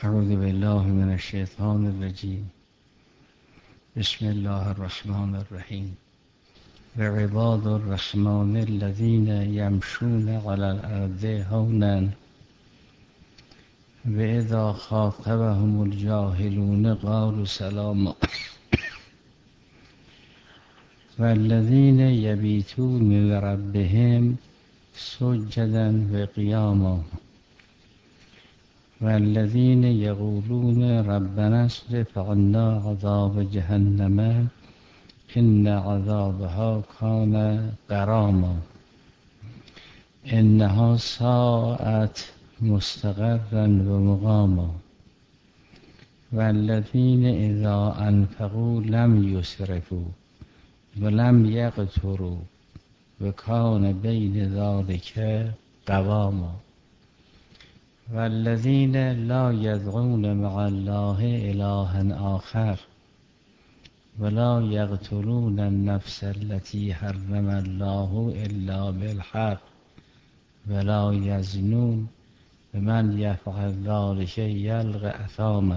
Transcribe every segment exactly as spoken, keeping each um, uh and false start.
اعوذ بالله من الشیطان الرجیم. بسم الله الرحمن الرحیم. وعباد الرحمن الذین یمشون علی الارض هونا واذا خاطبهم الجاهلون قالوا سلاما والذین یبیتون لربهم سجدا وقیاما والذین یقولون ربنا اصرف عنا عذاب جهنم ان عذابها کان غراما انها ساءت مستقرا و مقاما والذین اذا انفقوا لم یسرفوا ولم یقتروا وکان بین ذلک قواما والذین لا یدعون مع الله الها آخر ولا یقتلون النفس التي حرم الله الا بالحق ولا یزنون ومن یفعل ذلک یلقى اثاما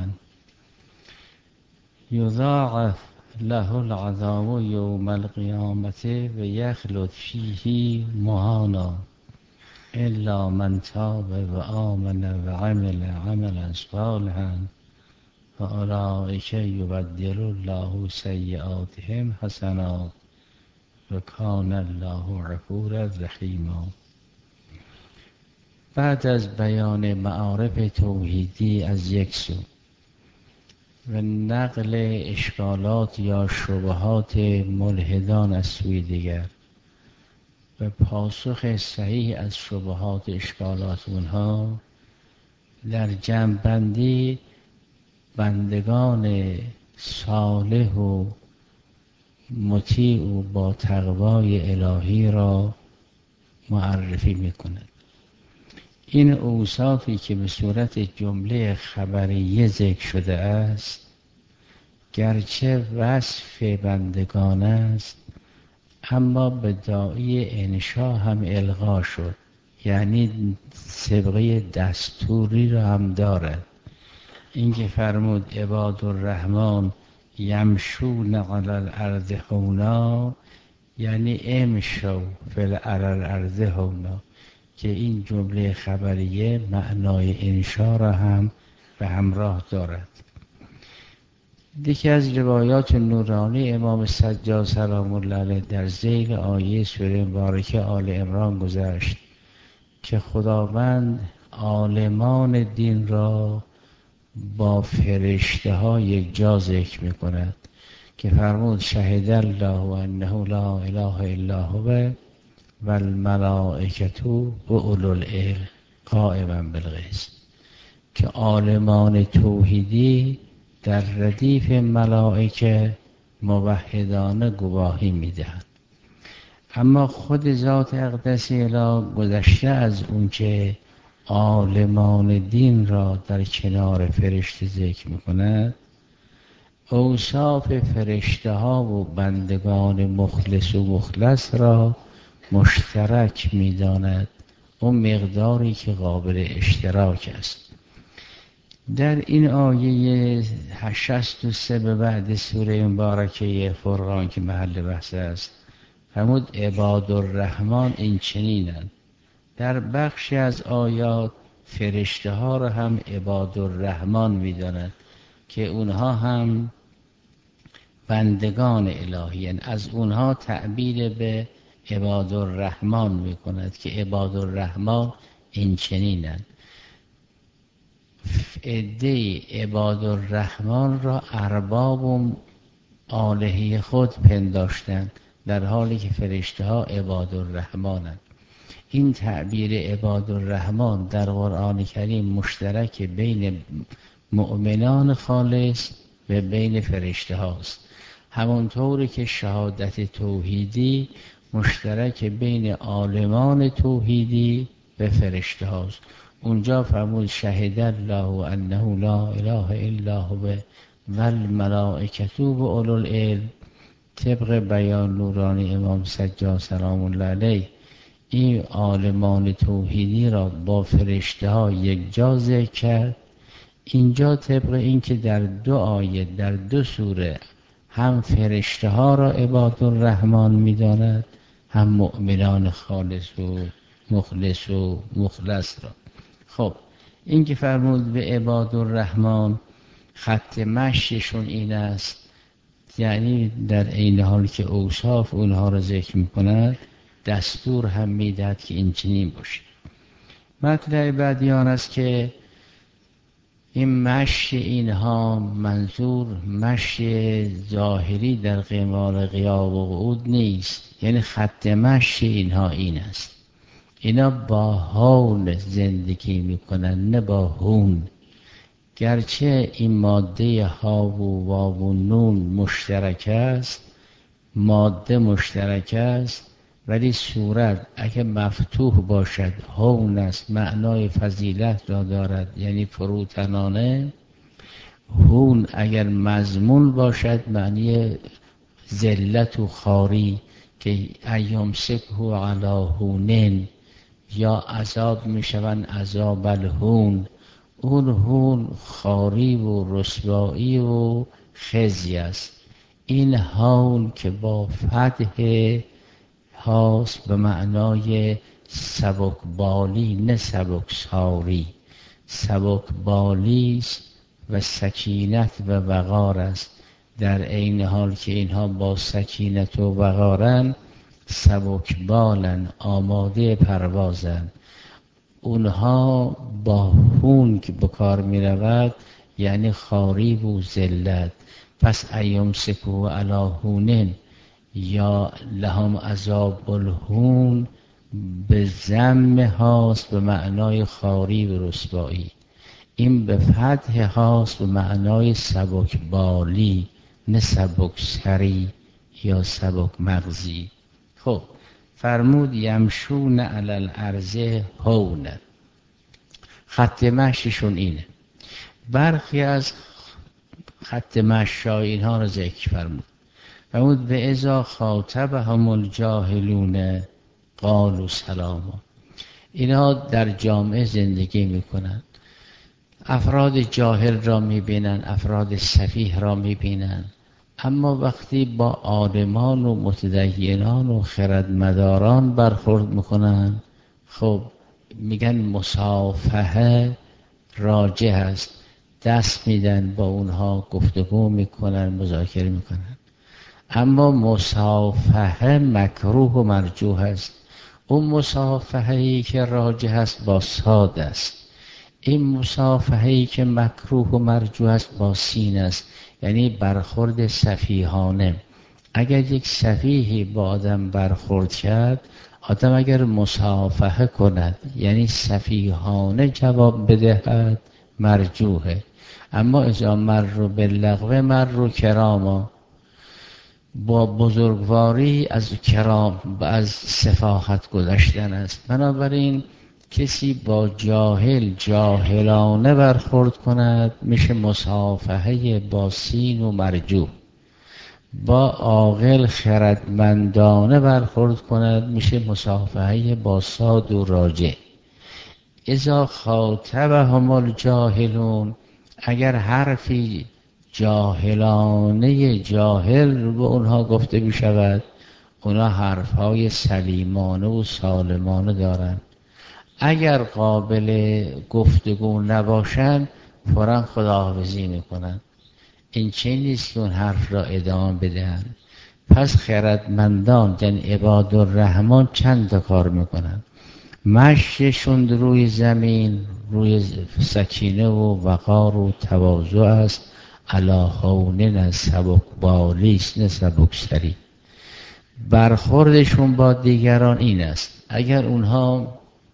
یضاعف له العذاب یوم القیامة و یخلد فیه مهانا الا من تاب و آمن و عمل عملا صالحا فاولئک یبدل الله سیئاتهم حسنات و کان الله غفورا رحیما. بعد از بیان معارف توحیدی از یک سو و نقل اشکالات یا شبهات ملحدان از سوی دیگر و پاسخ صحیح از شبهات اشکالات اونها، در جمع‌بندی بندگان صالح و مطیع و با تقوای الهی را معرفی میکند. این اوصافی که به صورت جمله خبریه ذکر شده است گرچه وصف بندگان است، اما به داعی انشا هم الغا شد، یعنی سابقه دستوری را هم دارد. این که فرمود عباد الرحمن یمشون علی الارض هونا، یعنی امشوا فی الارض هونا، که این جمله خبریه معنای انشا را هم به همراه دارد. یکی از روایات نورانی امام سجاد سلام الله علیه در ذیل آیه سوره مبارکه آل عمران گذشت که خداوند عالمان دین را با فرشته ها یک جا ذکر می کند که فرمود شهد الله انه لا اله الا هو و الملائکة و اولو العلم قائما بالقسط، که عالمان توحیدی در ردیف ملائکه موحدانه گواهی میدهند. اما خود ذات اقدس الهی گذشته از اون که عالمان دین را در کنار فرشته ذکر میکند، اوصاف فرشته ها و بندگان مخلص و مخلص را مشترک میداند، اون مقداری که قابل اشتراک است. در این آیه شصت و سه به بعد سوره مبارکه فرقان که محل بحث است فرمود عباد الرحمن این چنینند. در بخشی از آیات فرشته ها را هم عباد الرحمن میداند که اونها هم بندگان الهی، از اونها تعبیر به عباد الرحمن میکند که عباد الرحمن این چنینند. عده عباد الرحمن را ارباب و آلهه خود پنداشتند، در حالی که فرشته ها عباد الرحمنند. این تعبیر عباد الرحمن در قرآن کریم مشترک بین مؤمنان خالص و بین فرشته هاست، همونطوری که شهادت توحیدی مشترک بین عالمان توحیدی و فرشته هاست. اونجا فرمود شهد الله انه لا اله الا هو و الملائکة و اولو العلم، طبق بیان نورانی امام سجاد سلام الله علیه. این عالمان توحیدی را با فرشته ها یک جا ذکر کرد، اینجا طبق این که در دو آیه در دو سوره هم فرشته ها را عباد الرحمن می‌داند، هم مؤمنان خالص و مخلص و مخلص را. خب این که فرمود به عباد الرحمن خط مشیشون این است، یعنی در این حال که اوصاف اونها را ذکر می‌کند دستور هم میدهد که این چنین باشه. مطلب بعدی آن است که این مشی اینها منظور مشی ظاهری در قمار غیاب و قعود نیست، یعنی خط مشی اینها این است، اینا با حال زندگی میکنن نه با هون. گرچه این ماده ها و واو و نون مشترک است، ماده مشترک است، ولی صورت اگه مفتوح باشد هون است، معنای فضیلت را دارد یعنی فروتنانه. هون اگر مضمون باشد معنی ذلت و خاری که ایام سکه علی هونن، یا عذاب میشوند عذاب الهون. اون هون خاری و رسوایی و خزی است. این هون که با فتح هاست به معنای سبکبالی نه سبکساری، سبکبالی است و سکینت و وقار است. در این حال که اینها با سکینت و وقارن سبکبالن، آماده پروازن. اونها با هون که به کار می رود یعنی خاری و ذلت. پس ایام سکو علی هونن یا لهم عذاب الهون به ضم هاست به معنای خاری و رسوایی، این به فتح هاست به معنای سبکبالی نه سبکسری یا سبک مغزی. خب فرمود یمشون علی الارض هون، خط مشیشون اینه. برخی از خط مشای اینها رو ذکر فرمود. فرمود به ازا خاطبهم الجاهلون قالوا سلاما. اینها در جامعه زندگی میکنند، افراد جاهل را میبینند، افراد سفیه را میبینند، اما وقتی با عالمان و متدینان و خردمداران برخورد میکنند خب میگن مصافحه راجع است، دست میدن با اونها گفتگو میکنن، مذاکره میکنن. اما مصافحه مکروه و مرجوح است. اون مصافحه‌ای که راجح است با صاد است، این مصافحه‌ای که مکروه و مرجوح است با سین است، یعنی برخورد سفیهانه. اگر یک سفیهی با آدم برخورد کرد، آدم اگر مصافحه کند یعنی سفیهانه جواب بدهد مرجوحه. اما اذا مروا باللغو مروا کراما، با بزرگواری از کرام و از سفاهت گذشتن است. بنابراین کسی با جاهل جاهلانه برخورد کند میشه مصافحه با سین و مرجوح، با عاقل خردمندانه برخورد کند میشه مصافحه با صاد و راجع. اذا خاطبهم الجاهلون، اگر حرفی جاهلانه جاهل به اونها گفته بشود، اونها حرفهای سلیمانه و سالمانه دارند. اگر قابل گفتگو نباشند فوراً خداحافظی میکنند. این چه نیست که اون حرف را ادامه بدهند. پس خردمندان یعنی عباد الرحمن چند تا کار میکنند. مشیشون روی زمین روی سکینه و وقار و تواضع است، علی هونن از سبکبالی است نه سبکسری. برخوردشون با دیگران این است، اگر اونها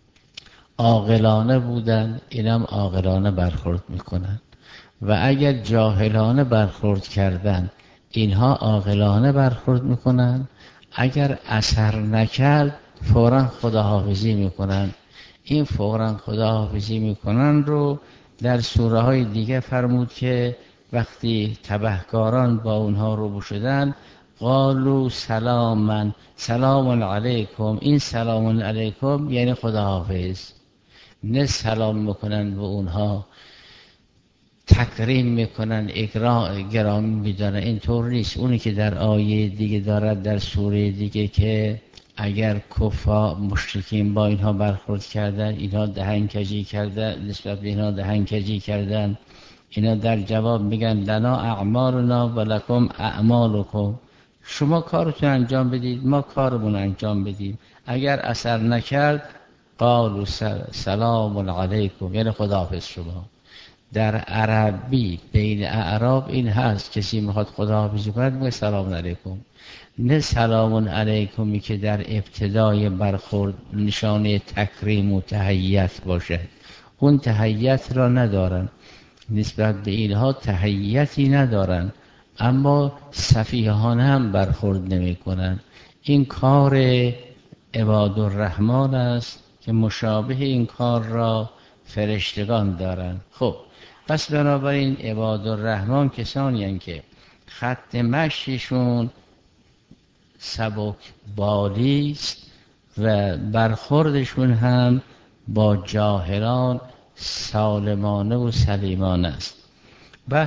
عاقلانه بودن اینم عاقلانه برخورد میکنن، و اگر جاهلانه برخورد کردن اینها عاقلانه برخورد میکنن. اگر اثر نکرد فوراً خداحافظی میکنن. این فوراً خداحافظی میکنن رو در سوره های دیگه فرمود که وقتی تبهکاران با اونها روبرو شدن قالوا سلاما سلام علیکم. این سلام علیکم یعنی خداحافظ، نه سلام میکنن به اونها تکریم میکنن، اکرام گرامی میدارن. اینطور نیست. اونی که در آیه دیگه دارد، در سوره دیگه، که اگر کفار مشرکین با اینها برخورد کردن، اینها دهنکجی کردن، نسبت به اینها دهنکجی کردن، اینا در جواب میگن لنا اعمالنا و لکم اعمالکم، شما کارتون انجام بدید، ما کارمون انجام بدیم. اگر اثر نکرد قالوا سلام علیکم، یعنی خداحافظ شما. در عربی بین اعراب این هست، کسی میخواد خداحافظی کند میگه سلام علیکم، نه سلام علیکمی که در ابتدای برخورد نشانه تکریم و تحیت باشد. اون تحیت را ندارن، نسبت به اینها تحیتی ندارن، اما سفیهانه هم برخورد نمی کنن. این کار عباد الرحمن است که مشابه این کار را فرشتگان دارن. خب پس بنابراین عباد الرحمن کسانی هستند که خط مشیشون سبک بالی است و برخوردشون هم با جاهلان سالمانه و سلیمانه است. و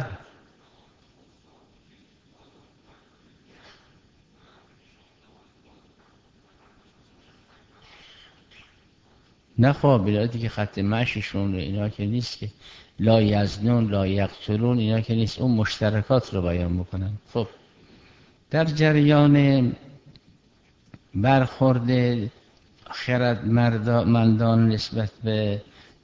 نه قابلیتی که خط مشیشون اینا که نیست، که لا یزنون لا یقتلون اینا که نیست، اون مشترکات رو بیان میکنن. خب در جریان برخورد خردمندان نسبت به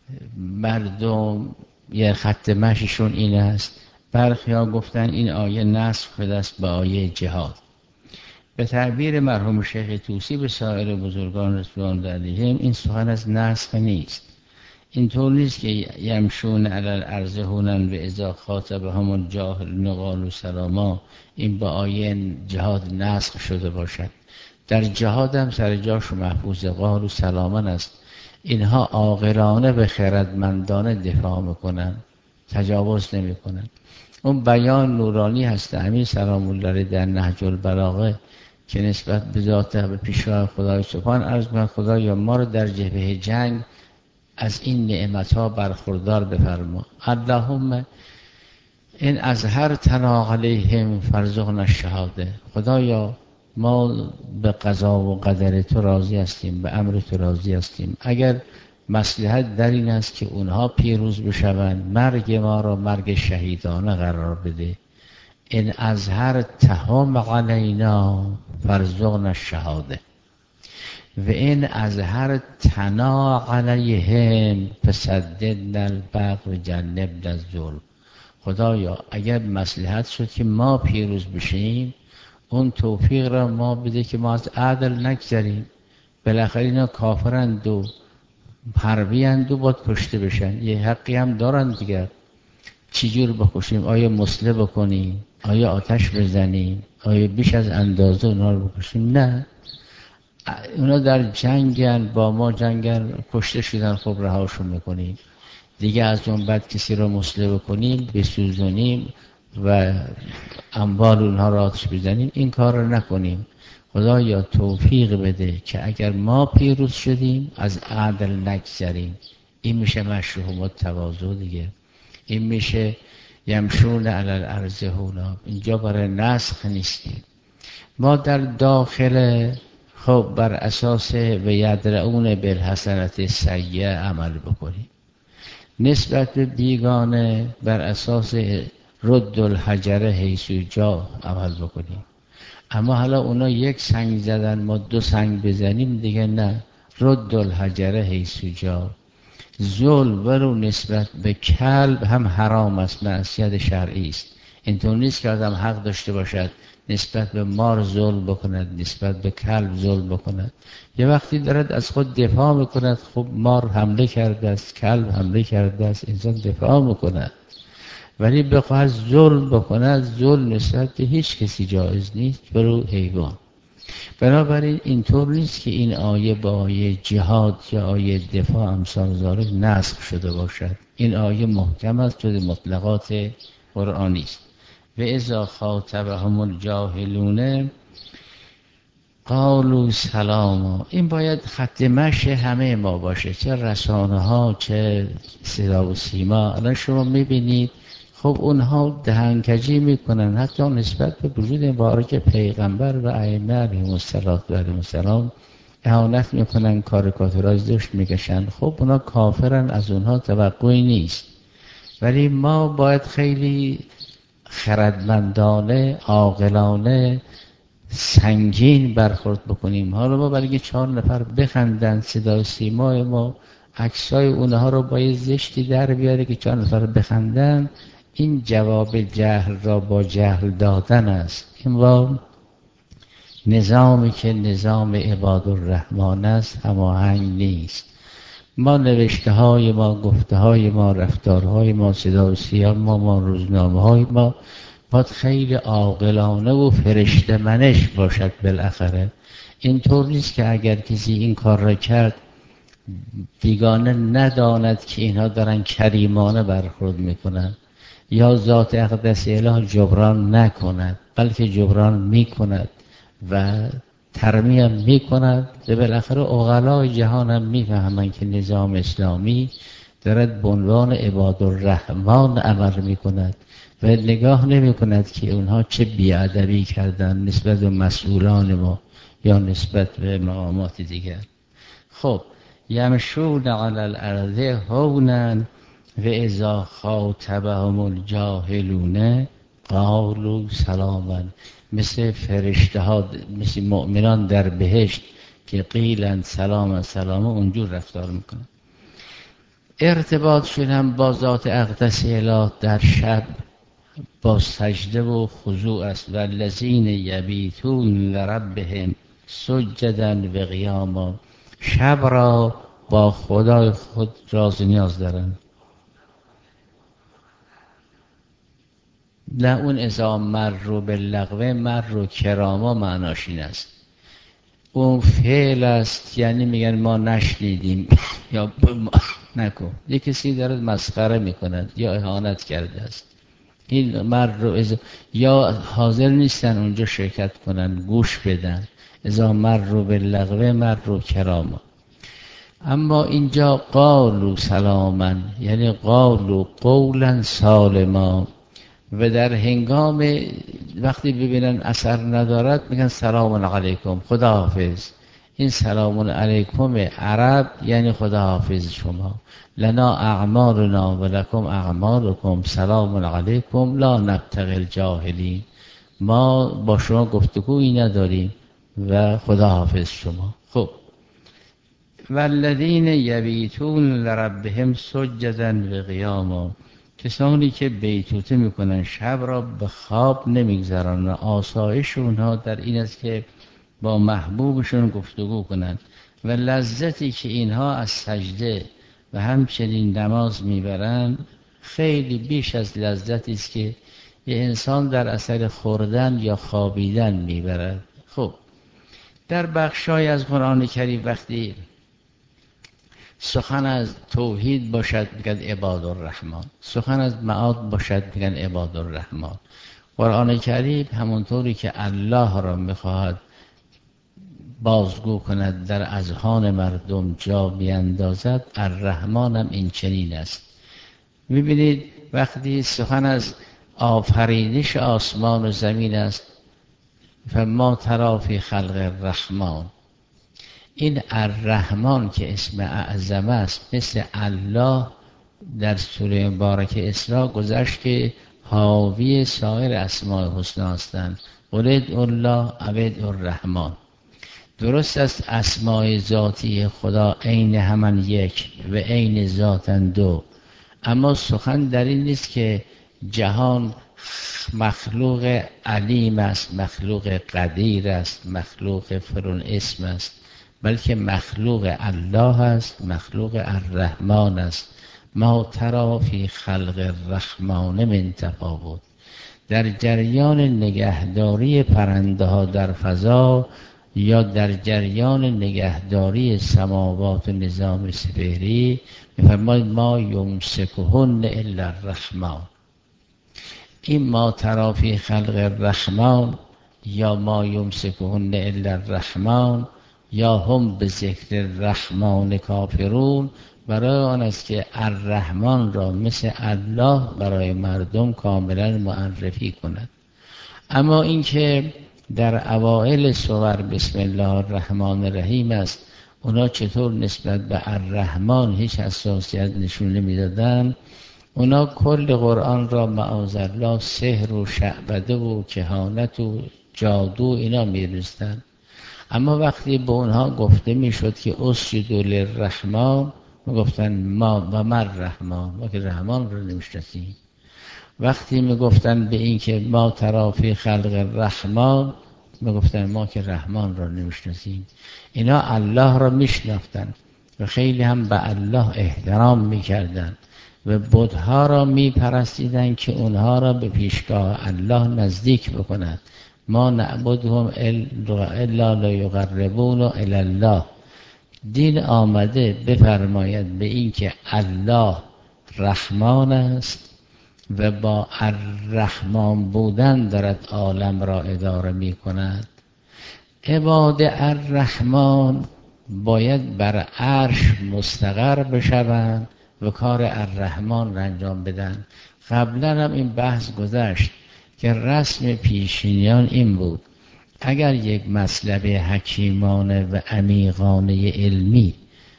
مردم یه خط مشیشون این است. برخی ها گفتن این آیه نسخ شده است به آیه جهاد. به تعبیر مرحوم شیخ طوسی به سایر بزرگان رضوان علیهم این سخن از نسخ نیست. اینطور نیست که یمشون علی الارض هونن و اذا خاطبهم الجاهلون قالوا سلاما این با آیه جهاد نسخ شده باشد. در جهاد هم سر جاش محفوظ قالوا سلاما است. اینها عاقلانه به خردمندانه دفاع میکنن، تجاوز نمیکنن. اون بیان نورانی هست امیر سلام الله در نهج البلاغه که نسبت به ذات به پیشوا خدای سبحان عرض می‌کند خدایا ما رو در جبهه جنگ از این نعمت‌ها برخوردار بفرما. اللهم این اظهرتنا علیهم فارزقنا الشهاده. خدایا ما به قضا و قدر تو راضی هستیم، به امر تو راضی هستیم. اگر مصلحت در این است که اونها پیروز بشوند، مرگ ما را مرگ شهیدانه قرار بده. این اظهر تهم علینا فارزقنا الشهاده و این اظهر تنا علیهم فسددنا البغی و جنبنا الظلم. خدایا اگر مصلحت شد که ما پیروز بشیم، اون توفیق را ما بده که ما از عدل نگذریم. بالاخره اینا کافرند و حربی اند و باید کشته بشن، یه حقی هم دارن دیگر. چجور بکشیم؟ آیا مسله بکنیم؟ آیا آتش بزنیم؟ آیا بیش از اندازه اونا رو بکشیم؟ نه، اونا در جنگن، با ما جنگن، کشته شدن، خب رهاشون میکنیم دیگه. از اون بعد کسی رو مسله بکنیم، بسوزونیم و اموال اونها را آتش بزنیم، این کار رو نکنیم. خدایا توفیق بده که اگر ما پیروز شدیم از عدل نگذریم. این میشه مشروع تواضع دیگه. این میشه یمشون علی الارض هونا. اینجا برای نسخ نیستیم. ما در داخل خب بر اساس و یدرعون بالحسنة سیئه عمل بکنیم. نسبت به بیگانه بر اساس رد الحجر حیث جا عمل بکنیم. اما حالا اونا یک سنگ زدن ما دو سنگ بزنیم دیگه نه. رد الحجر حیث جا. ظلم ولو نسبت به کلب هم حرام است، معصیت شرعی است. اینطور نیست که آدم حق داشته باشد نسبت به مار ظلم بکند، نسبت به کلب ظلم بکند. یه وقتی دارد از خود دفاع میکند، خب مار حمله کرده است، کلب حمله کرده است، انسان دفاع میکند. ولی بخواد ظلم بکند، ظلم نسبت به هیچ کسی جایز نیست، برو حیوان. بنابراین اینطور نیست که این آیه با آیه جهاد یا آیه دفاع امثال ذالک نسخ شده باشد. این آیه محکم است، جز مطلقات قرآنی است. و اذا خاطبهم الجاهلون قالوا سلاما. این باید خط مشی همه ما باشه، چه رسانه ها چه صدا و سیما. الان شما میبینید خب اونها دهنکجی میکنن حتی نسبت به وجود مبارک پیغمبر و ائمه علیهم السلام اهانت میکنن، کاریکاتورایز داشت میکشن. خب اونا کافرن، از اونها توقعی نیست، ولی ما باید خیلی خردمندانه، عاقلانه، سنگین برخورد بکنیم. حالا ما برای چهار نفر بخندن، صدا سیمای ما عکسای اونها رو با یه زشتی در بیاره که چهار نفر بخندن، این جواب جهل را با جهل دادن است. این با نظامی که نظام عباد الرحمن است هماهنگ نیست. ما نوشته های ما، گفته های ما، رفتارهای ما، صدا و سیما ما, ما روزنامه های ما باید خیلی عاقلانه و فرشته منش باشد. بالاخره اینطور نیست که اگر کسی این کار را کرد بیگانه نداند که اینها دارن کریمانه برخورد میکنن، یا ذات اقدس اله جبران نکند، بلکه جبران میکند و ترمیم میکند. و بالاخره عقلای جهان هم میفهمند که نظام اسلامی دارد به عنوان عباد الرحمن عمل میکند و نگاه نمیکند که اونها چه بیادبی کردن نسبت به مسئولان ما یا نسبت به مقامات دیگر. خب یمشون علی الارض هونا و اذا خاطبهم الجاهلون قالوا سلاما، مثل فرشته ها، مثل مؤمنان در بهشت که قیلن سلام سلام اونجور رفتار میکنن. ارتباط شدن با ذات اقدس اله در شب با سجده و خضوع است. و الذین یبیتون لربهم سجدا و قیاما، شب را با خدای خود راز نیاز دارن. نه اون اذا مر رو به لغوه مر رو کراما معناش این است. اون فعل است، یعنی میگن ما نشنیدیم یا نکن. یک کسی داره مسخره میکند یا اهانت کرده است، این مر رو از... یا حاضر نیستن اونجا شرکت کنن، گوش بدن. اذا مر رو به لغوه مر رو کراما. اما اینجا قالوا سلاما، یعنی قالوا قولا سالما، و در هنگام وقتی ببینن اثر ندارد میگن سلام علیکم، خداحافظ. این سلام علیکم عرب یعنی خداحافظ شما، لنا اعمالنا و لکم اعمالکم سلام علیکم لا نبتغی الجاهلین، ما با شما گفتگویی نداریم و خداحافظ شما. خب والذین یبیتون لربهم سجدا و قیاما، کسانی که بیتوته میکنن، شب را به خواب نمیگذارن. آسایش اونها در این است که با محبوبشون گفتگو کنن و لذتی که اینها از سجده و همچنین نماز میبرن خیلی بیش از لذتی است که یه انسان در اثر خوردن یا خوابیدن میبرد. خب در بخشای از قرآن کریم وقتی سخن از توحید باشد میگن عباد الرحمن، سخن از معاد باشد میگن عباد الرحمن. قرآن کریم همونطوری که الله را میخواهد بازگو کند در اذهان مردم جا بیندازد، الرحمن هم این چنین است. میبینید وقتی سخن از آفرینش آسمان و زمین است، فما تری فی خلق الرحمن، این الرحمن که اسم اعظم است مثل الله در سوره مبارک اسراء گذشت که حاوی سایر اسماء الحسنا هستند. قل ادعوا الله او ادعوا الرحمن. درست است اسماء ذاتی خدا عین همان یک و عین ذاتن دو، اما سخن در این نیست که جهان مخلوق علیم است، مخلوق قدیر است، مخلوق فرون اسم است، بلکه مخلوق الله است، مخلوق الرحمن است. ما تری فی خلق الرحمن من تفاوت. در جریان نگهداری پرنده ها در فضا یا در جریان نگهداری سماوات و نظام سپهری می‌فرماید ما یمسکهن الا الرحمن. این ما تری فی خلق الرحمن یا ما یمسکهن الا الرحمن یا هم به ذکر الرحمن کافرون برای آن است که الرحمن را مثل الله برای مردم کاملا معرفی کند. اما اینکه در اوائل سور بسم الله الرحمن الرحیم است، اونا چطور نسبت به الرحمن هیچ حساسیت نشون نمیدادن؟ اونا کل قرآن را معاذالله سحر و شعبده و کهانت و جادو اینا می‌دونستن. اما وقتی به اونها گفته میشد که اسجدوا للرحمن، میگفتن ما و مر رحمان، ما که رحمان رو نمیشناسیم. وقتی میگفتن به این که ما تری فی خلق الرحمن، میگفتن ما که رحمان رو نمیشناسیم. اینا الله را میشناختن و خیلی هم به الله احترام میکردن و بت‌ها را میپرستیدن که اونها را به پیشگاه الله نزدیک بکند. ما نعبدهم الا لیقربونا الی الله. دین آمده بفرماید به این که الله رحمان است و با الرحمن بودن دارد عالم را اداره می کند. عباد الرحمن باید بر عرش مستقر بشوند و کار الرحمن را انجام بدن. قبلا هم این بحث گذشت که رسم پیشینیان این بود اگر یک مطلب حکیمانه و عمیقانه علمی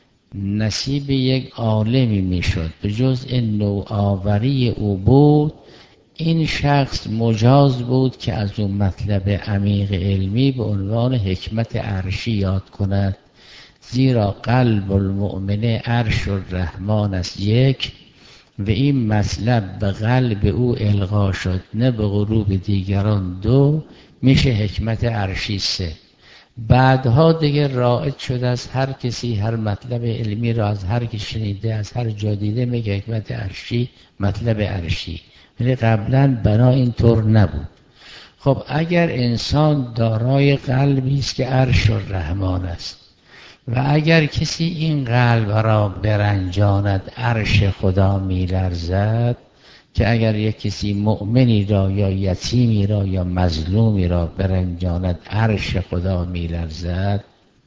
نصیب یک عالمی میشد به جزء نوآوری او بود، این شخص مجاز بود که از اون مطلب عمیق علمی به عنوان حکمت عرشی یاد کند، زیرا قلب المؤمن عرش الرحمن است یک و این مطلب به قلب او القا شد نه به قلوب دیگران دو، میشه حکمت عرشی سه. بعدها دیگه رائج شده از هر کسی هر مطلب علمی را از هر کی شنیده از هر جا دیده میگه حکمت عرشی مطلب عرشی، ولی قبلا بنا اینطور نبود. خب اگر انسان دارای قلبی است که عرش الرحمن است و اگر کسی این قلب را برنجاند عرش خدا میلرزد، که اگر یک کسی مؤمنی را یا یتیمی را یا مظلومی را برنجاند عرش خدا میلرزد،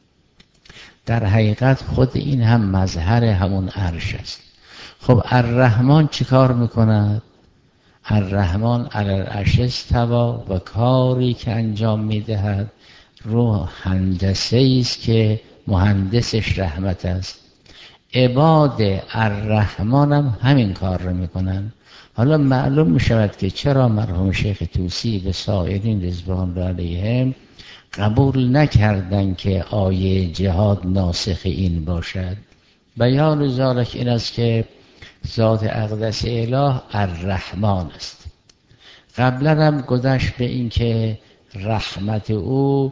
در حقیقت خود این هم مظهر همون عرش است. خب الرحمن چی کار میکند؟ الرحمن علی العرش استوی و کاری که انجام میدهد روح هندسه است که مهندسش رحمت است. عباد الرحمن هم همین کار رو میکنن. حالا معلوم میشود که چرا مرحوم شیخ طوسی به سایرین رضوان الله علیهم قبول نکردن که آیه جهاد ناسخ این باشد. بیان ذالک این است که ذات اقدس اله الرحمن است. قبلا هم گذشت به این که رحمت او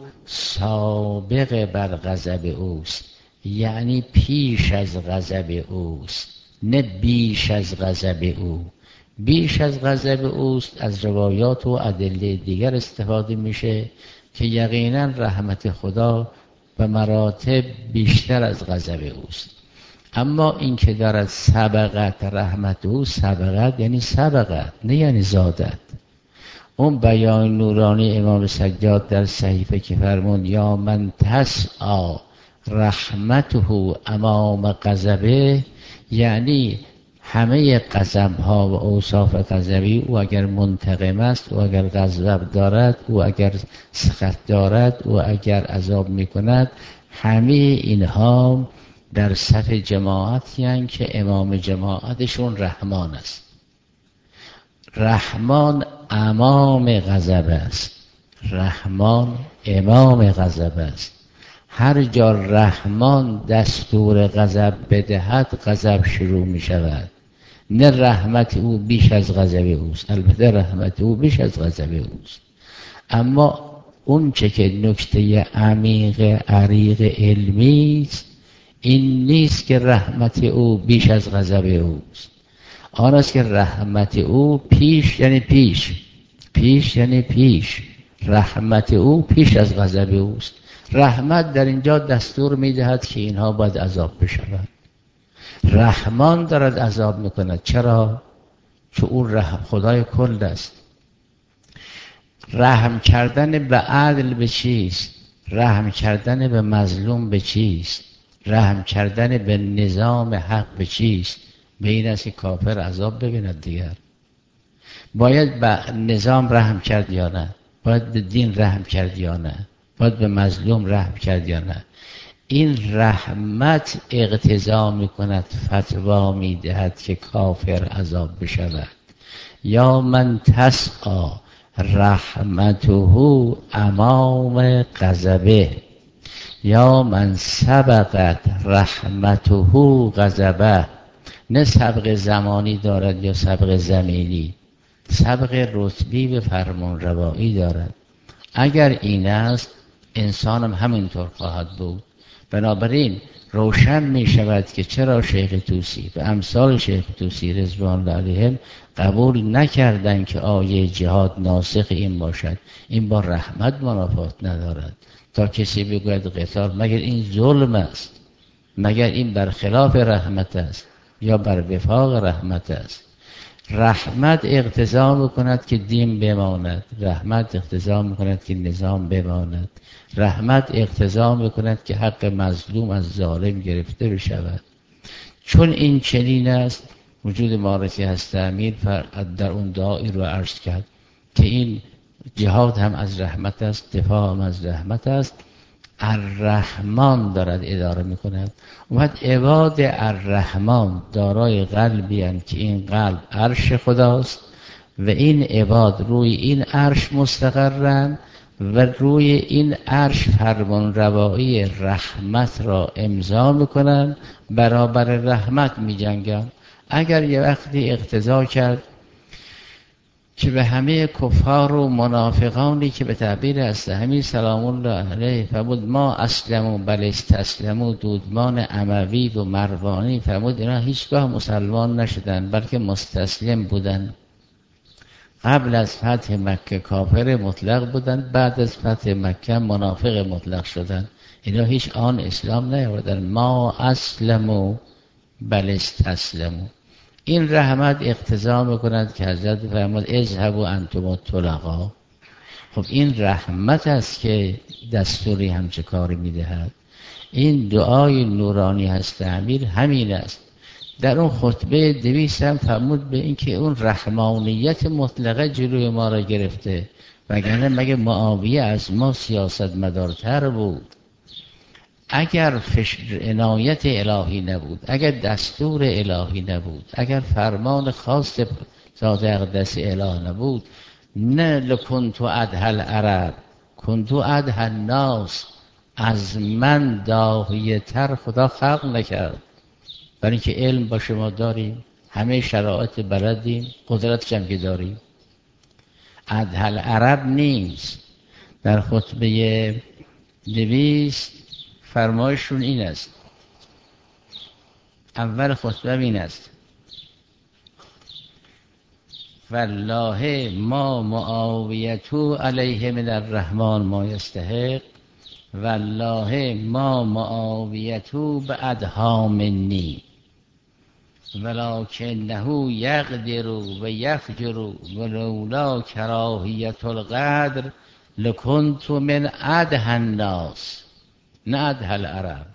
سابق بر غضب اوست، یعنی پیش از غضب اوست نه بیش از غضب او. بیش از غضب اوست از روایات و ادله دیگر استفاده میشه که یقینا رحمت خدا به مراتب بیشتر از غضب اوست. اما این که دارد سبقت رحمت او، سبقت یعنی سبقت نه یعنی زادت. اون بیان نورانی امام سجاد در صحیفه که فرمون یا من تسعی رحمته امام غضبه، یعنی همه غضب ها و اوصاف غضبی او اگر منتقم است، او اگر غضب دارد، او اگر سخط دارد، او اگر عذاب میکند، همه اینها در صف جماعتی هستند که امام جماعتشون رحمان است. رحمان امام غضب است، رحمان امام غضب است. هر جا رحمان دستور غضب بدهد غضب شروع می شود، نه رحمت او بیش از غضب اوست. البته رحمت او بیش از غضب اوست، اما اون چه که نکته عمیق عریق علمی است این نیست که رحمت او بیش از غضب اوست. آن است که رحمت او پیش یعنی پیش، پیش یعنی پیش، رحمت او پیش از غضب اوست. رحمت در اینجا دستور میدهد که اینها باید عذاب بشوند. رحمان دارد عذاب میکند. چرا؟ چون او رحم خدای کل است. رحم کردن به عدل به چیست؟ رحم کردن به مظلوم به چیست؟ رحم کردن به نظام حق به چیست؟ به این است که کافر عذاب ببیند دیگر. باید به نظام رحم کرد یا نه؟ باید به دین رحم کرد یا نه؟ باید به مظلوم رحم کرد یا نه؟ این رحمت اقتضا میکند فتوا میدهد که کافر عذاب بشود. یا من تسعی رحمته امام غضبه، یا من سبقت رحمته غضبه. نه سبق زمانی دارد یا سبق زمینی، سبق رتبی به فرمان روایی دارد. اگر این است انسان هم همینطور خواهد بود. بنابراین روشن می شود که چرا شیخ طوسی و امثال شیخ طوسی رضوان الله علیهم قبول نکردند که آیه جهاد ناسخ این باشد. این با رحمت منافات ندارد. تا کسی بگوید قتال، مگر این ظلم است؟ مگر این برخلاف رحمت است یا بر وفاق رحمت است؟ رحمت اقتضا میکند که دین بماند، رحمت اقتضا میکند که نظام بماند، رحمت اقتضا میکند که حق مظلوم از ظالم گرفته بشود. چون این چنین است، وجود معرفی هست امیر در اون دایر رو عرض کرد که این جهاد هم از رحمت است، دفاع هم از رحمت است. الرحمن دارد اداره میکند. اومد عباد الرحمن دارای قلبی هستند که این قلب عرش خداست و این عباد روی این عرش مستقرن و روی این عرش فرمان روایی رحمت را امضا میکنن، برابر رحمت میجنگن. اگر یه وقتی اقتضا کرد که به همه کفار و منافقانی که به تعبیر اصطهمی سلام الله علیه فرمود ما اسلموا بل استسلموا، دودمان اموی و مروانی، فرمود اینا هیچگاه مسلمان نشدن بلکه مستسلم بودن. قبل از فتح مکه کافر مطلق بودن، بعد از فتح مکه منافق مطلق شدن. اینا هیچ آن اسلام نیاوردن. ما اسلموا بل استسلموا. این رحمت اقتضا میکند که حضرت فرمود اذهبوا انتم الطلقاء. خب این رحمت است که دستوری همچه کاری میدهد. این دعای نورانی هست امیر همین است. در اون خطبه دویست هم فرمود به این که اون رحمانیت مطلقه جلوی ما را گرفته، وگرنه مگه معاویه از ما سیاست مدارتر بود؟ اگر عنایت الهی نبود، اگر دستور الهی نبود، اگر فرمان خاص ذات اقدس اله نبود، نه لکنت ادهى العرب کنت ادهى الناس، از من داهیه تر خدا خلق نکرد. برای اینکه علم با شما داریم، همه شرایط بلدیم، قدرت هم که داریم. ادهى العرب نیست. در خطبه دویست فرمایشون این است، اول خطبه این است والله ما معاویتو علیه من الرحمن ما یستحق، والله ما معاویتو بعدها منی ولکنه یقدر و یفجر ولولا کراهیت القدر لکنت من ادهى الناس نه ادهى العرب.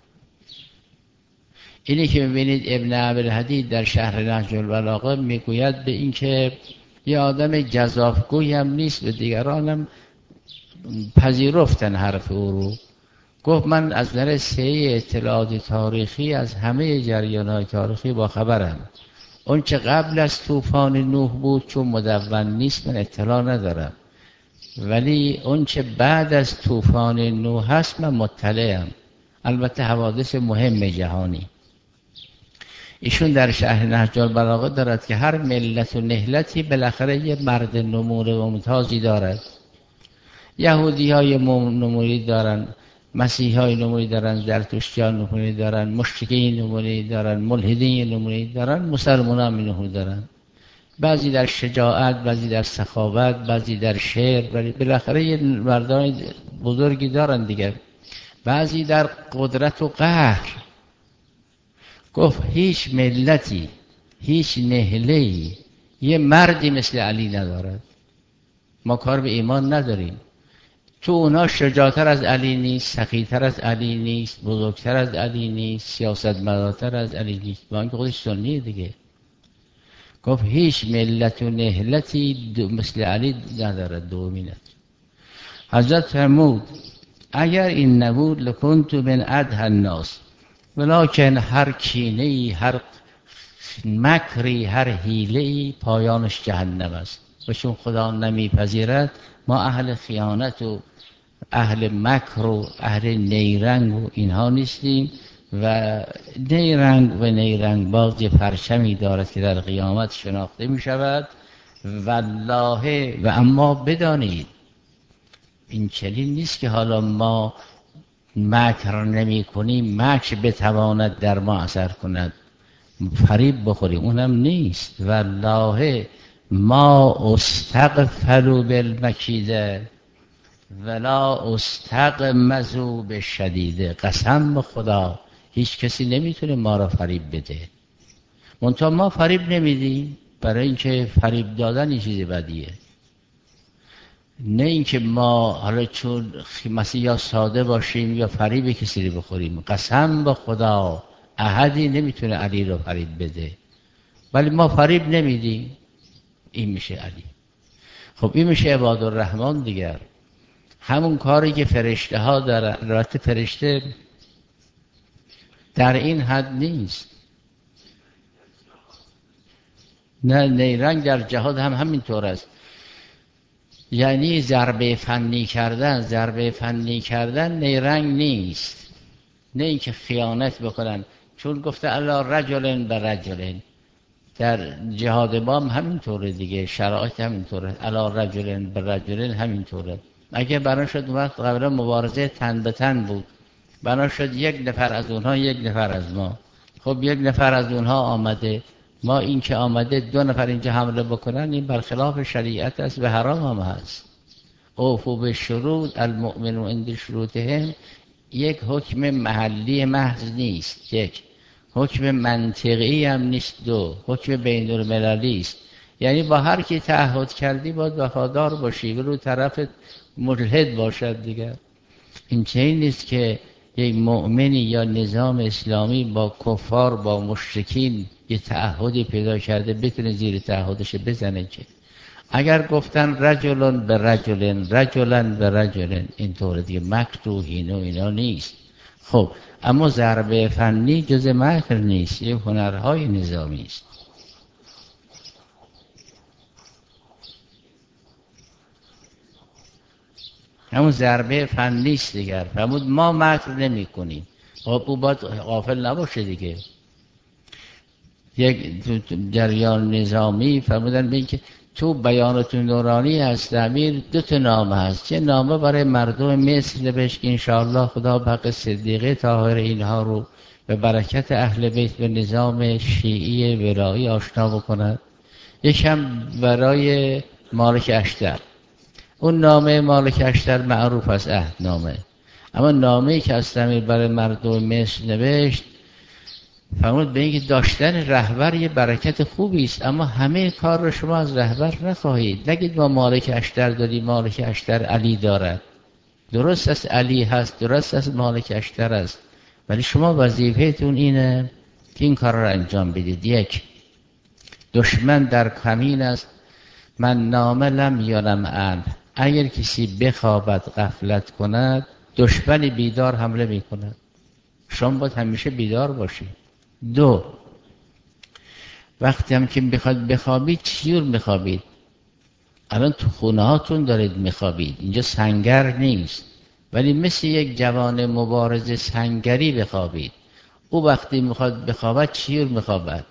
اینی که میبینید ابن عبدالحدید در شرح نهج البلاغه میگوید به این که یه آدم گزافگوی هم نیست، به دیگرانم پذیرفتن حرف او رو. گفت من از نظر سعی اطلاعات تاریخی از همه جریان‌های تاریخی با خبرم. اون چه قبل از طوفان نوح بود چون مدون نیست من اطلاع ندارم، ولی اون چه بعد از طوفان نوح هست من مطلعم، البته حوادث مهم جهانی. ایشون در شرح نهج البلاغه دارد که هر ملت و نهلتی بالاخره یه مرد نمونه و ممتازی دارد. یهودی های نمونه‌ای دارن، مسیحی های نمونه‌ای دارن، زرتشتیان نمونه‌ای دارن، مشرکین نمونه‌ای دارن، ملحدین نمونه‌ای دارن، مسلمانان نمونه‌ای دارن. بعضی در شجاعت، بعضی در سخاوت، بعضی در شعر، ولی بالاخره یه مردان بزرگی دارن دیگر. بعضی در قدرت و قهر. گفت هیچ ملتی، هیچ نهله‌ای یه مردی مثل علی ندارد. ما کار به ایمان نداریم. تو اونا شجاعتر از علی نیست، سخیتر از علی نیست، بزرگتر از علی نیست، سیاستمدارتر از علی نیست. با اینکه خودش سنیه دیگه. گفت هیچ ملت و نهلتی مثل علی نداره دومینت. حضرت فرمود اگر این نبود لکنت من ادهى الناس، ولکن هر کینه‌ای، هر مکری، هر حیله‌ای پایانش جهنم است. و چون خدا نمیپذیرد، ما اهل خیانت و اهل مکر و اهل نیرنگ و اینها نیستیم. و نیرنگ و نیرنگ باز یه پرچمی دارد که در قیامت شناخته می شود. والله و اما بدانید این چنین نیست که حالا ما مکر نمی کنیم مکر بتواند در ما اثر کند، فریب بخوریم، اونم نیست. والله ما استغفلوا بالمکیده ولا استغمزوا بالشدیده. قسم به خدا هیچ کسی نمیتونه ما را فریب بده. منتها ما فریب نمیدیم، برای اینکه فریب دادن این چیز بدیه. نه اینکه ما حالا چون مثلا یا ساده باشیم یا فریب کسی رو بخوریم. قسم به خدا احدی نمیتونه علی رو فریب بده، ولی ما فریب نمیدیم. این میشه علی. خب این میشه عباد الرحمن دیگر. همون کاری که فرشته ها دارن. البته فرشته در این حد نیست. نه نیرنگ در جهاد هم همینطور است. یعنی ضربه فنی کردن ضربه فنی کردن نیرنگ نیست. نه اینکه خیانت بکنن، چون گفته الا رجل به رجل. در جهاد ما هم همینطوره دیگه، شرایط همینطوره. الا رجل به رجل همینطوره. اگه بنا شد وقت قبلا مبارزه تن به تن بود، بنا شد یک نفر از اونها یک نفر از ما. خب یک نفر از اونها آمده، ما این که آمده دو نفر اینجا حمله بکنن، این برخلاف شریعت است و حرام هم هست. اوفوا بالشروط المؤمن عند شروطهم یک حکم محلی محض نیست، یک حکم منطقی هم نیست، دو حکم بین المللی است. یعنی با هر کی تعهد کردی باید وفادار باشی، ولو طرف ملحد باشد دیگر. این چنین نیست که یک مؤمنی یا نظام اسلامی با کفار با مشرکین یه تعهدی پیدا کرده بتونه زیر تعهدش بزنه. که اگر گفتن رجلن به رجلن رجلن به رجلن اینطور دیگه، مکر و هینه و اینا نیست. خب اما ضربه فنی جز مکر نیست، یه هنرهای نظامی است. همون ضربه فنی است دیگر. فرمود ما مکر نمی کنیم. خب او باید غافل نباشه دیگه. یک جریان نظامی فرمودن بگید که تو بیانات نورانی هست امیر دو تا نامه هست. یه نامه برای مردم مصر نوشت که انشاءالله خدا بق صدیقه طاهر اینها رو به برکت اهل بیت به نظام شیعی ولایی آشنا بکند. یکم برای مالک اشتر. اون نامه مالک اشتر معروف است، عهدنامه. اما نامه‌ای که از امیر برای مردم مصر نوشت فرمود به اینکه داشتن رهبر یه برکت خوبی است، اما همه کار رو شما از رهبر نخواهید. نگید ما مالک اشتر داریم، مالک اشتر علی دارد. درست است علی هست، درست است مالک اشتر است، ولی شما وظیفه‌تون اینه که این کار رو انجام بدید. یک، دشمن در کمین است، من نام لم یلم عنه. اگر کسی بخوابد غفلت کند، دشمن بیدار حمله می کند. شما باید همیشه بیدار باشید. دو، وقتی هم که بخواد بخوابید چجور میخوابید؟ الان تو خونه هاتون دارید میخوابید، اینجا سنگر نیست، ولی مثل یک جوان مبارز سنگری بخوابید. او وقتی میخواد بخوابد چجور میخوابد؟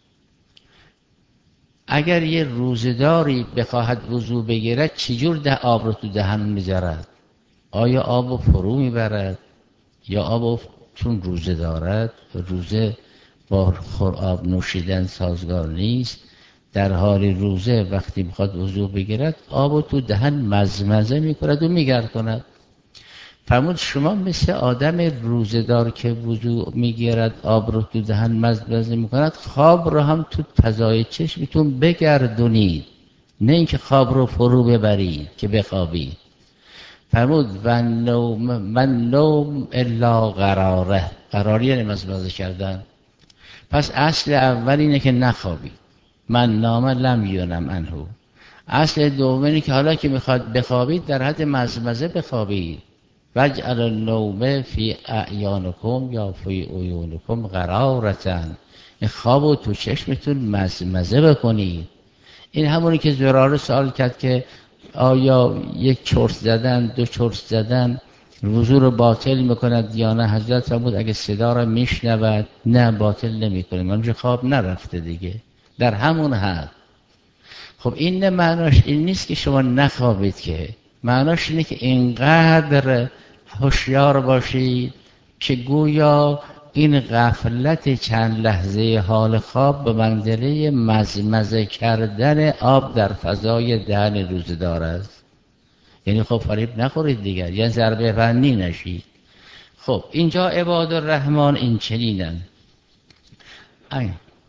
اگر یه روزداری بخواهد وضو بگیرد چجور ده آب رو تو دهن میذارد؟ آیا آب رو فرو میبرد یا آب رو چون روزه دارد، روزه با خور آب نوشیدن سازگار نیست، در حال روزه وقتی میخواد وضو بگیرد آب رو تو دهن مزمزه میکند و میگرداند. فرمود شما مثل آدم روزه‌دار که وضو میگیرد آب رو تو دهن مزمزه میکند، خواب رو هم تو فضای چشمتون بگردونید، نه اینکه خواب رو فرو ببرید که بخوابید. فرمود و نوم من نوم الا قراره، قراری یعنی مزمزه کردن. پس اصل اول اینه که نخوابی، من نام لم یونم عنه. اصل دوم اینه که حالا که میخواد بخوابید در حد مزمزه بخوابید. وجعل النوم فی اعیانکم یا فی عیونکم قرارتن، این خوابو تو چشمتون مزمزه بکنید. این همونی که زراره سوال کرد که آیا یک چرت زدن دو چرت زدن وضو رو باطل میکند یا نه؟ حضرت فرمود اگه صدا رو میشنود نه باطل نمیکنه، من خواب نرفته دیگه، در همون حد. خب این معناش این نیست که شما نخوابید، که معناش اینه که اینقدر هوشیار باشید که گویا این غفلت چند لحظه حال خواب به منزله مزمزه کردن آب در فضای دهن روزدار است. یعنی خب فریب نخورید دیگر، یعنی ضربه فنی نشید. خب اینجا عباد الرحمن این چنینن. این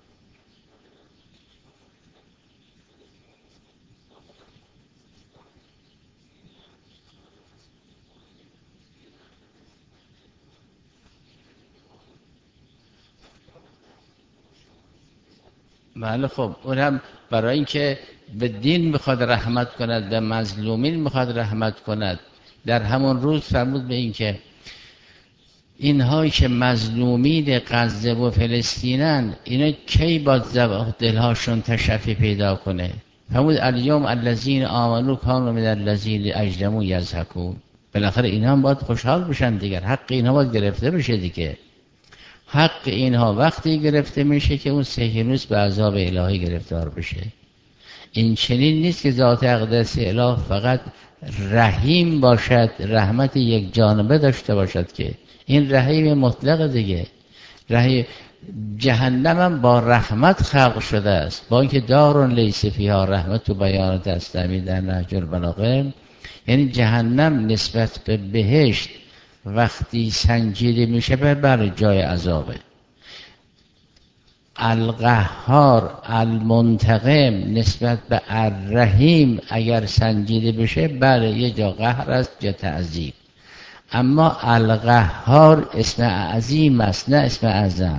بله خب اونم برای اینکه به دین میخواد رحمت کند، به مظلومین میخواد رحمت کند. در همون روز فرمود به این که اینهایی که مظلومین غزه و فلسطینن، اینا کی با دلهاشون تشفی پیدا کنه؟ فرمود الیوم الذین آمنوا کانوا من الذین اجرموا یضحکون. بالاخره اینا هم باید خوشحال بشن دیگر، حق اینا باید گرفته بشه دیگه. حق اینها وقتی گرفته میشه که اون صهیونیست به عذاب الهی گرفتار بشه. این چنین نیست که ذات اقدس اله فقط رحیم باشد، رحمت یک جانبه داشته باشد، که این رحیم مطلق دیگه. رحیم جهنم هم با رحمت خلق شده است، با اینکه دارون لیس فیها رحمت و بیانات استمی در نهج البلاغه. یعنی جهنم نسبت به بهشت وقتی سنجیده میشه بر بر جای عذابه. القهار المنتقم نسبت به الرحیم اگر سنجیده بشه بله یه جا قهر است جا تعذیب. اما القهار اسم عظیم است نه اسم اعظم،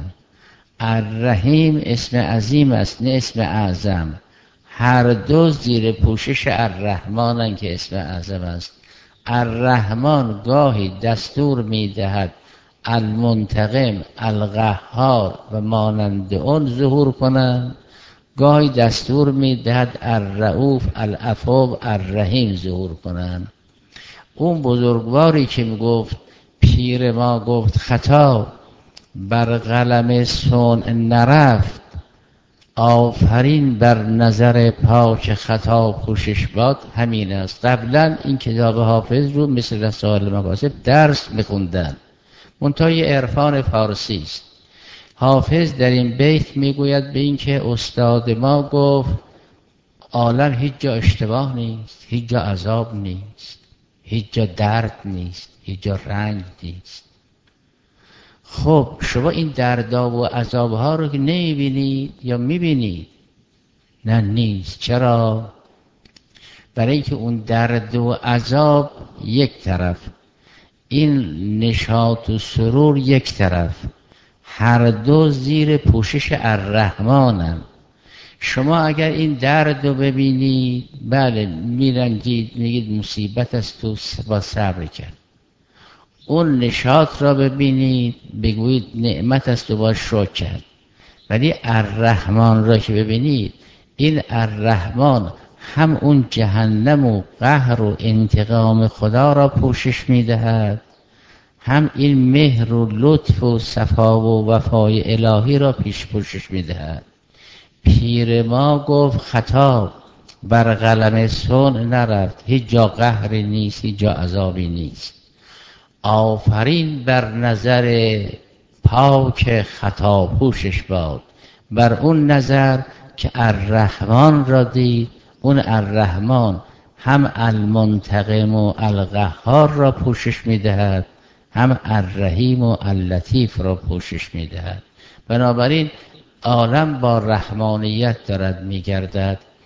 الرحیم اسم عظیم است نه اسم اعظم. هر دو زیر پوشش الرحمانن که اسم اعظم است. الرحمن گاهی دستور میدهد المنتقم، القهار و مانند اون ظهور کنند، گاهی دستور میدهد الرؤوف، العفو، الرحیم ظهور کنند. اون بزرگواری که میگفت پیر ما گفت خطا بر قلم صنع نرفت، آفرین بر نظر پاک خطا پوشش باد، همین است. قبلا این کتاب حافظ رو مثل رسائل مقاصد درس میخوندن، منتهای عرفان فارسی است. حافظ در این بیت میگوید به این که استاد ما گفت عالم هیچ جا اشتباه نیست، هیچ جا عذاب نیست، هیچ جا درد نیست، هیچ جا رنج نیست. خب شما این دردا و عذابها رو که نمیبینید یا میبینید؟ نه نیست. چرا؟ برای اینکه اون درد و عذاب یک طرف، این نشاط و سرور یک طرف، هر دو زیر پوشش الرحمانن. شما اگر این درد رو ببینید بله میرنجید، میگید مصیبت است تو با صبر کرد. اون نشاط را ببینید بگویید نعمت است و با شکر کرد. ولی الرحمن را که ببینید، این الرحمن هم اون جهنم و قهر و انتقام خدا را پوشش میدهد، هم این مهر و لطف و صفا و وفای الهی را پیش پوشش میدهد. پیر ما گفت خطا بر قلم صنع نرفت، هیچ جا قهری نیست، هیچ جا عذابی نیست. آفرین بر نظر پاک خطا پوشش باد، بر اون نظر که الرحمن را دید. اون الرحمن هم المنتقم و القهار را پوشش میدهد، هم الرحیم و اللطیف را پوشش میدهد. بنابراین عالم با رحمانیت دارد میگردد.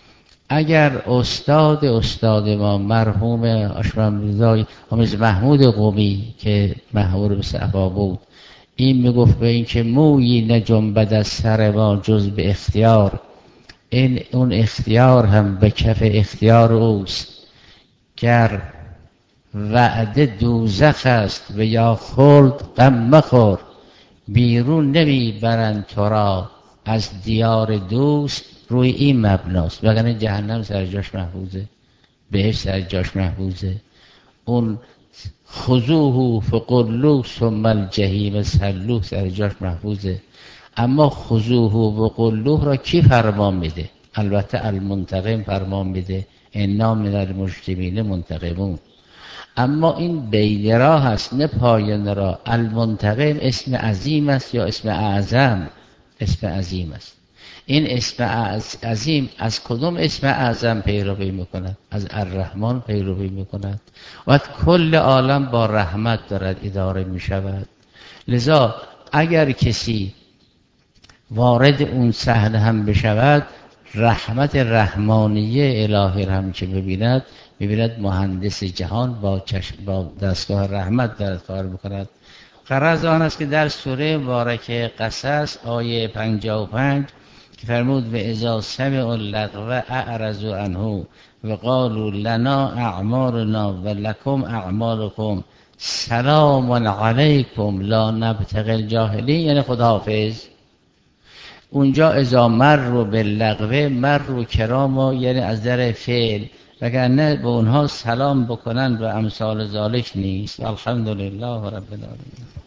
اگر استاد استاد ما مرحوم آشممزای حافظ محمود قمی که محبور به صحابه بود، این میگفت به این که مویی نجنبد از سر ما جز به اختیار، این اون اختیار هم به کف اختیار اوست، گر وعده دوزخ است و یا خلد غم مخور، بیرون نمیبرند تو را از دیار دوست، روی این مبناست. وگرنه جهنم سر جاش محفوظه، بهشت سر جاش محفوظه. اون خذوه فغلوه ثم الجحیم صلوه سر جاش محفوظه. اما خذوه و غلوه را کی فرمان میده؟ البته المنتقم فرمان میده، انا من المجرمین منتقمون. اما این بین راه هست، نه پایان راه. المنتقم اسم عظیم است یا اسم اعظم؟ اسم عظیم است. این اسم عظیم از کدوم اسم اعظم پیروی میکند؟ از الرحمن پیروی میکند. و کل عالم با رحمت دارد اداره میشود. لذا اگر کسی وارد اون صحنه هم بشود، رحمت رحمانیه الهی هم که ببیند، ببیند مهندس جهان با چشم با دستگاه رحمت دارد کار میکند. غرض آن است که در سوره مبارکه قصص آیه پنجاه و پنج که فرمود و اذا سمعوا اللغو اعرضوا عنه و قالوا لنا اعمالنا و لکم اعمالکم سلام علیکم لا نبتغی الجاهلین، یعنی خداحافظ. اونجا اذا مروا باللغو مروا کراما، یعنی از در فعل، وگرنه به اونها سلام بکنن و امثال ذالک نیست. الحمدلله رب العالمین.